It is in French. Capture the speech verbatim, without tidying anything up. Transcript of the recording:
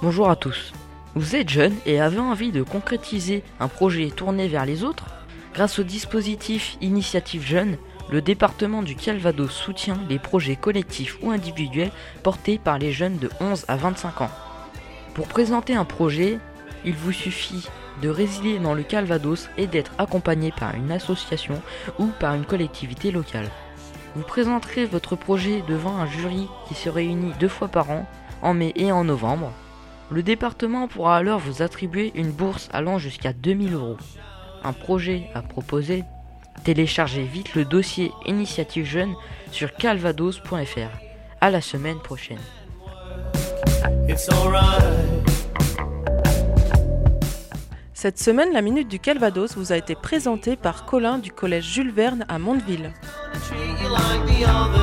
Bonjour à tous. Vous êtes jeune et avez envie de concrétiser un projet tourné vers les autres ? Grâce au dispositif Initiative Jeunes, le département du Calvados soutient les projets collectifs ou individuels portés par les jeunes de onze à vingt-cinq ans. Pour présenter un projet, il vous suffit de résider dans le Calvados et d'être accompagné par une association ou par une collectivité locale. Vous présenterez votre projet devant un jury qui se réunit deux fois par an, en mai et en novembre. Le département pourra alors vous attribuer une bourse allant jusqu'à deux mille euros. Un projet à proposer ? Téléchargez vite le dossier Initiative Jeunes sur calvados point f r. À la semaine prochaine. Cette semaine, la Minute du Calvados vous a été présentée par Colin du collège Jules Verne à Mondeville.